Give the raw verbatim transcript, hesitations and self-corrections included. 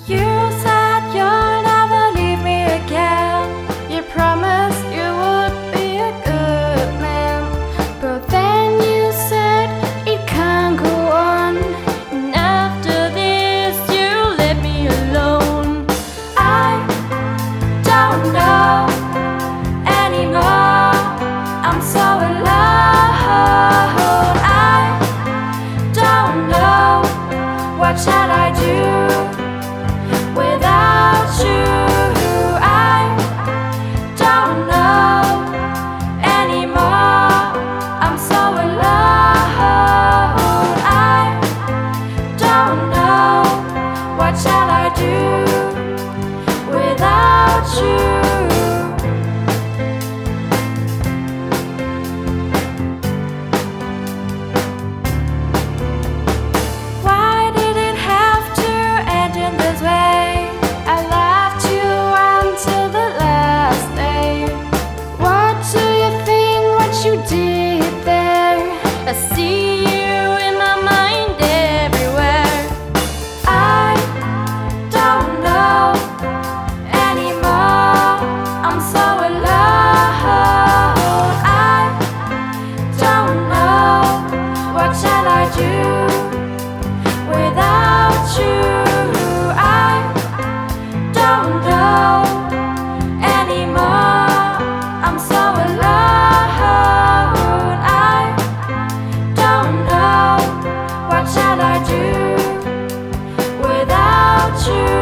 You said you'll never leave me again. You promised you would be a good man, but then you said it can't go on. And after this you let me alone. I don't know anymore. I'm so alone. I don't know what shall I do without you. I don't know anymore. I'm so alone. I don't know what shall I do without you. I see you in my mind everywhere. I don't know anymore. I'm so alone. I don't know what shall I do without you. I don't know anymore. I'm so alone. I don't know what shall I do without you.